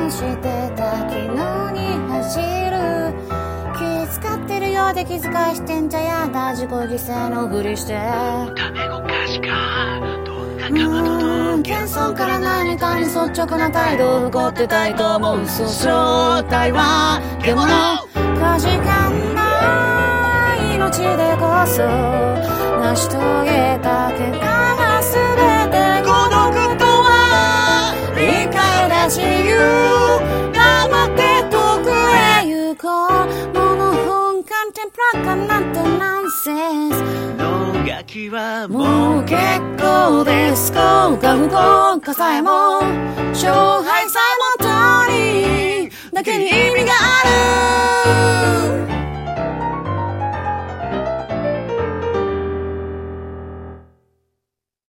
してた昨日に走る気使ってるようで気遣いしてんじゃやだ自己犠牲のふりしてためごかしかどんなかまどの謙遜から何かに率直な態度を誇ってたいと思うそう正体は獣かじかんない命でこそ成し遂げた結果が全て孤独とは理解だ自由黙って遠くへ行こう物本鑑定プラカなんてナンセンス能書きはもう結構です幸か不幸かさえも勝敗さえもとにだけに意味がある